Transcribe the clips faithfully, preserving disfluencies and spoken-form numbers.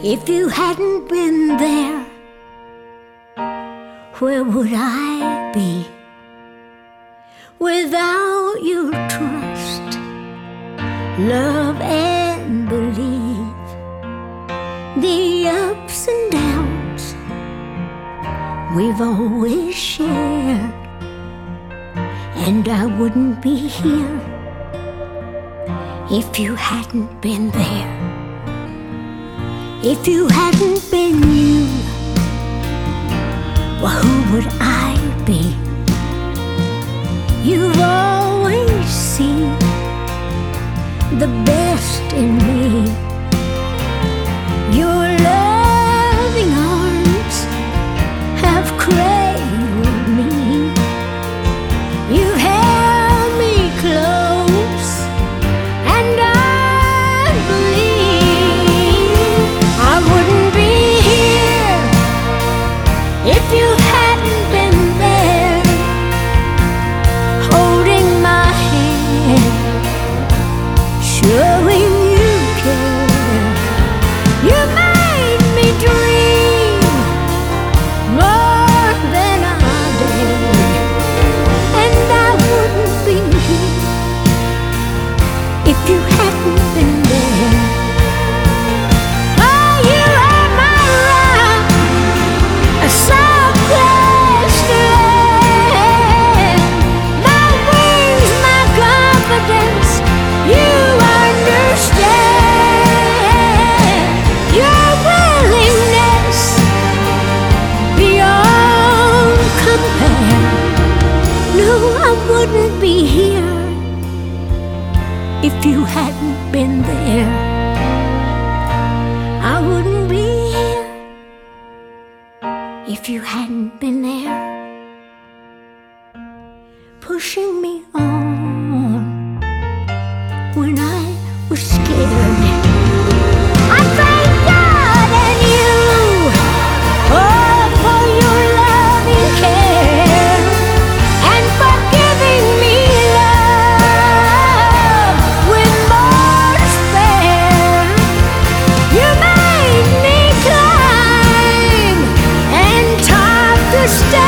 If you hadn't been there, where would I be? Without your trust, love and belief, the ups and downs we've always shared, and I wouldn't be here if you hadn't been there. If you hadn't been you, well, who would I be? You've always seen the best in me. Your loving arms have cradled me. You've held me close, and I believe I wouldn't be here if you hadn't been there, holding my hand, showing you care. You made me dream more than I did, and I wouldn't be here if you hadn't been there. Oh, you are my rock, a soft place to land, my wings, my confidence. You understand. Your willingness beyond compare. No, I wouldn't be here if you hadn't been there. I wouldn't be here if you hadn't been there, pushing me on when I was scared. I thank God and you, oh, for your loving care, and for giving me love with more to spare. You made me climb and top the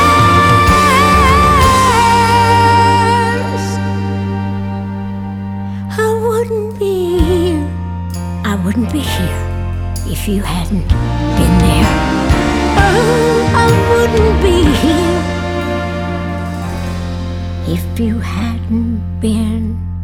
stairs. I wouldn't be here, I wouldn't be here if you hadn't been there. Oh, I wouldn't be here if you hadn't been